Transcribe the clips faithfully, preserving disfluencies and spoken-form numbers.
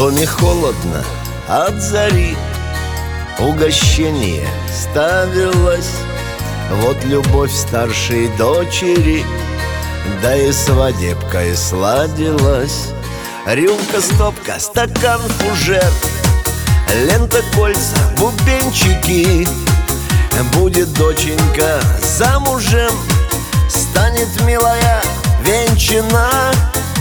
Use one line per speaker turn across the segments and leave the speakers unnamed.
доме холодно от зари, угощение ставилось. Вот любовь старшей дочери, да и свадебка и сладилась. Рюмка, стопка, стакан, фужер, лента, кольца, бубенчики. Будет доченька замужем, станет милая венчана.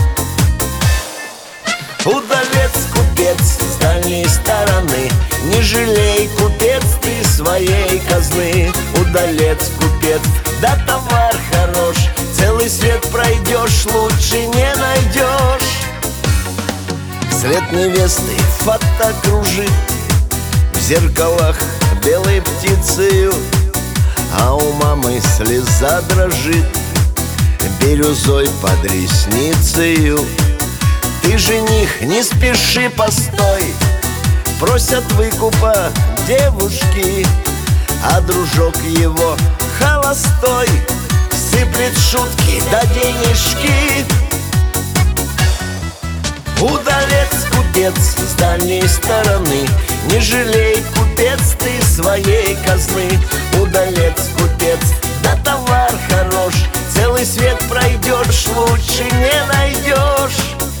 Удалец, купец с дальней стороны, не жалей, купец, ты своей казны. Удалец, купец, да товар хорош, целый свет пройдешь, лучше не найдешь. Вслед невесты фата кружит в зеркалах белой птицею, а у мамы слеза дрожит бирюзой под ресницею. Ты, жених, не спеши, постой, просят выкупа девушки, а дружок его холостой сыплет шутки да денежки. Удалец, купец с дальней стороны, не жалей, купец, ты своей казны. Удалец, купец, да товар хорош, целый свет пройдешь, лучше не найдешь.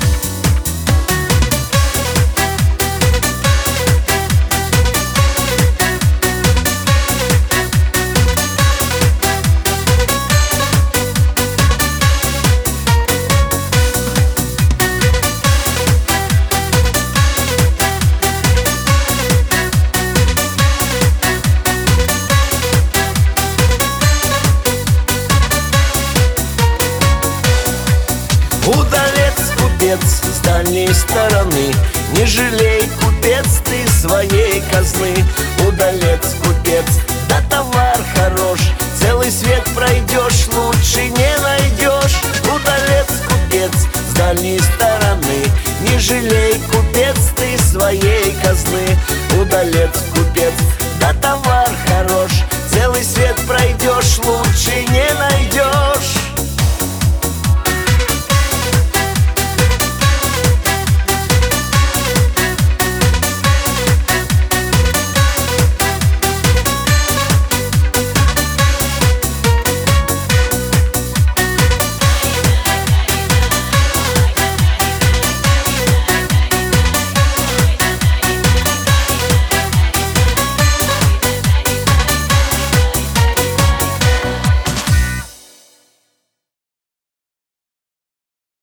Удалец, купец с дальней стороны, не жалей, купец, ты своей казны. Удалец, купец, да товар хорош, целый свет пройдешь, лучше не найдешь. Удалец, купец с дальней стороны, не жалей, купец, ты своей казны. Удалец, купец,